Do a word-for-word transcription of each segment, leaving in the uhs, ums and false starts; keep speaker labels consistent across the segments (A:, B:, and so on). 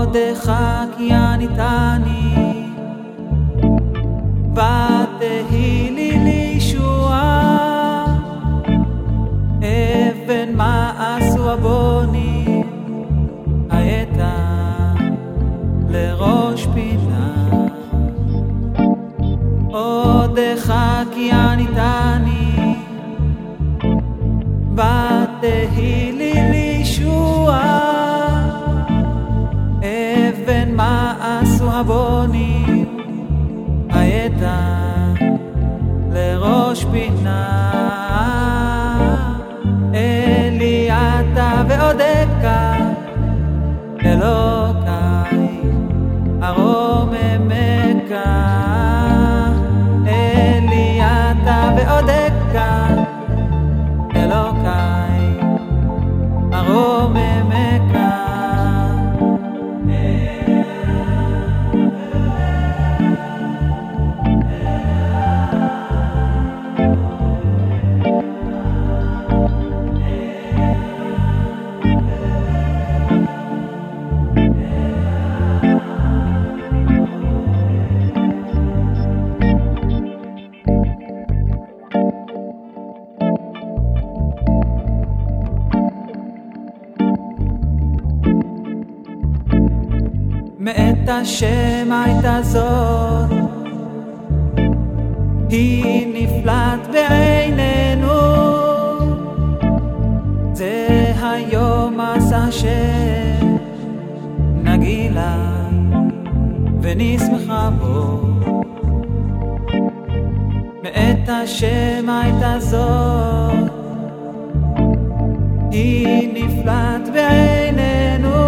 A: עודך כי עניתני ותהי לי לישועה. אבן מעשו הבונים הייתה לראש פינה. עודך כי עניתני ותהי לי לישועה. אבן מעשו הבונים הייתה לראש פינה. אלי אתה ועודך אלוקי ארוממך. אלי אתה ועודך אלוקי ארוממך. מאת השם הייתה זאת, היא נפלאת בעינינו. זה היום עשה השם, נגילה ונשמחה בו. מאת השם הייתה זאת, היא נפלאת בעינינו.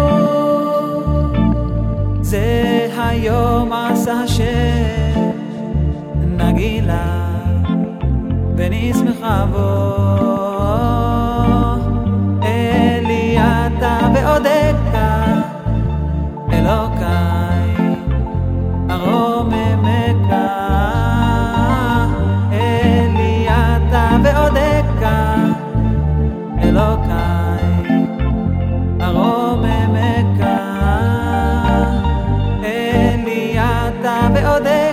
A: זה היום עשה השם, נגילה ונשמחה בו. אלי אתה ועודך אלוקי ארוממך. אלי אתה ועודך אלוקי ארוממך. אלי אתה ועודך